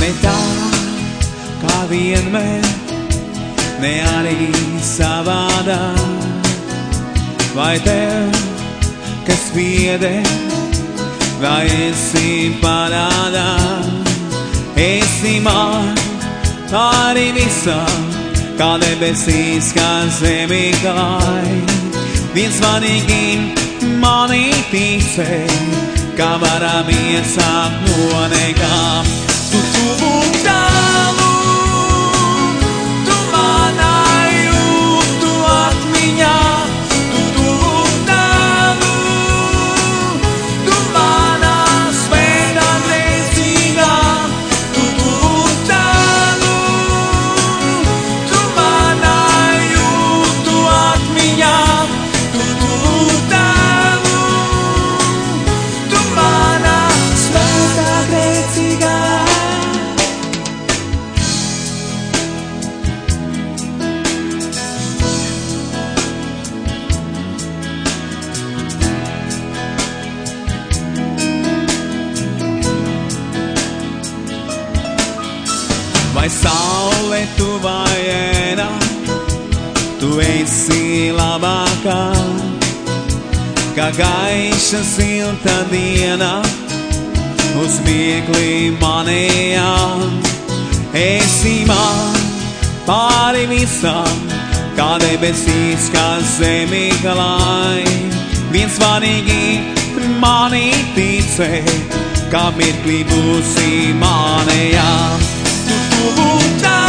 Ne tā, kā vienmēr, ne arī savādāk. Vai tev, kas pieder, vai esi parādā? Esi man pāri visam, kā debesīs, kā zemī klāj. Viens svarīgi mani ticē, kā varam iesākt no nekām. Tu tuvu tālu, tu manā jūtu atmiņā. Tu tuvu tālu, tu manā svētā grēcīgā. Tu tuvu tālu, tu manā jūtu atmiņā. Tu tuvu tālu, tu manā svētā grēcīgā. Vai saule tu vai ēna, tu esi labākā, kā gaiša silta diena uz mirkli manējā. Esi man pāri visam, kā debesīs, kā zemī klāj. Viens svarīgi mani ticē, kā mirkli būsi manējā. Tu tuvu tā